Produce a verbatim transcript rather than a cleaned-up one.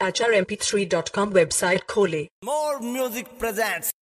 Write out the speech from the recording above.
H R M P three dot com website खोलें। More Music presents